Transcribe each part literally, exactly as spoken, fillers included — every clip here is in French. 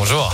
bonjour.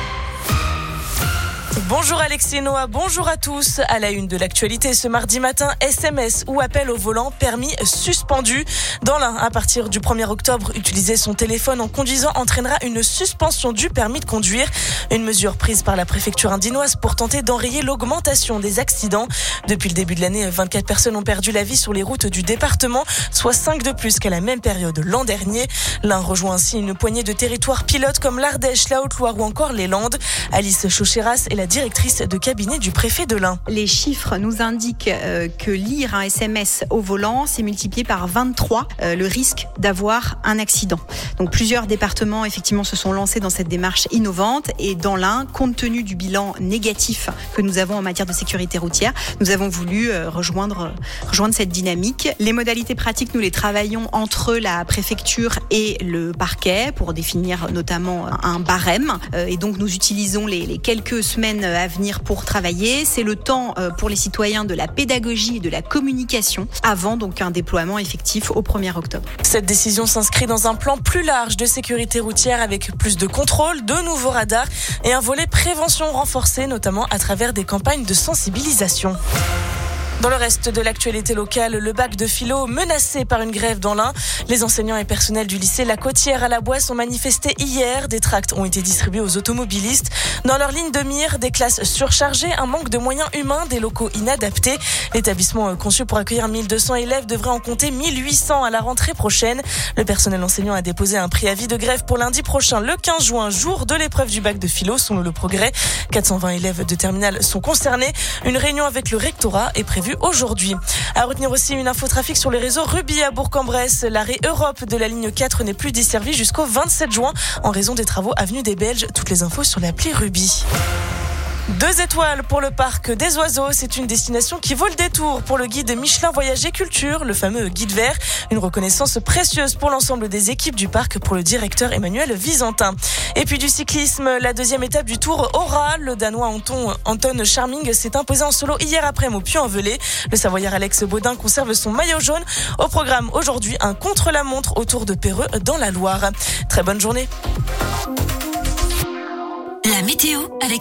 Bonjour Alexis et Noah, bonjour à tous. À la une de l'actualité ce mardi matin, S M S ou appel au volant, permis suspendu. Dans l'Ain, à partir du premier octobre, utiliser son téléphone en conduisant entraînera une suspension du permis de conduire. Une mesure prise par la préfecture indinoise pour tenter d'enrayer l'augmentation des accidents. Depuis le début de l'année, vingt-quatre personnes ont perdu la vie sur les routes du département, soit cinq de plus qu'à la même période l'an dernier. L'Ain rejoint ainsi une poignée de territoires pilotes comme l'Ardèche, la Haute-Loire ou encore les Landes. Alice Chaucheras est la directrice de cabinet du préfet de l'Ain. Les chiffres nous indiquent euh, que lire un S M S au volant, c'est multiplié par vingt-trois euh, le risque d'avoir un accident. Donc plusieurs départements effectivement se sont lancés dans cette démarche innovante et dans l'Ain, compte tenu du bilan négatif que nous avons en matière de sécurité routière, nous avons voulu euh, rejoindre, euh, rejoindre cette dynamique. Les modalités pratiques, nous les travaillons entre la préfecture et le parquet pour définir notamment un barème euh, et donc nous utilisons les, les quelques semaines à venir pour travailler. C'est le temps pour les citoyens de la pédagogie et de la communication avant donc un déploiement effectif au premier octobre. Cette décision s'inscrit dans un plan plus large de sécurité routière avec plus de contrôles, de nouveaux radars et un volet prévention renforcé, notamment à travers des campagnes de sensibilisation. Dans le reste de l'actualité locale, le bac de philo menacé par une grève dans l'Ain. Les enseignants et personnels du lycée La Côtière à la Boisse ont manifesté hier. Des tracts ont été distribués aux automobilistes. Dans leur ligne de mire, des classes surchargées, un manque de moyens humains, des locaux inadaptés. L'établissement conçu pour accueillir mille deux cents élèves devrait en compter mille huit cents à la rentrée prochaine. Le personnel enseignant a déposé un préavis de grève pour lundi prochain, le quinze juin, jour de l'épreuve du bac de philo, selon le Progrès. quatre cent vingt élèves de terminale sont concernés. Une réunion avec le rectorat est prévue aujourd'hui. À retenir aussi une infotrafic sur les réseaux Ruby à Bourg-en-Bresse. L'arrêt Europe de la ligne quatre n'est plus desservi jusqu'au vingt-sept juin en raison des travaux avenue des Belges. Toutes les infos sur l'appli Ruby. Deux étoiles pour le parc des oiseaux. C'est une destination qui vaut le détour pour le guide Michelin Voyage et Culture, le fameux guide vert. Une reconnaissance précieuse pour l'ensemble des équipes du parc pour le directeur Emmanuel Visantin. Et puis du cyclisme, la deuxième étape du Tour Aura. Le Danois Anton, Anton Charming s'est imposé en solo hier après-midi au Puy-en-Velay. Le Savoyard Alex Baudin conserve son maillot jaune. Au programme aujourd'hui, un contre-la-montre autour de Perreux dans la Loire. Très bonne journée. La météo avec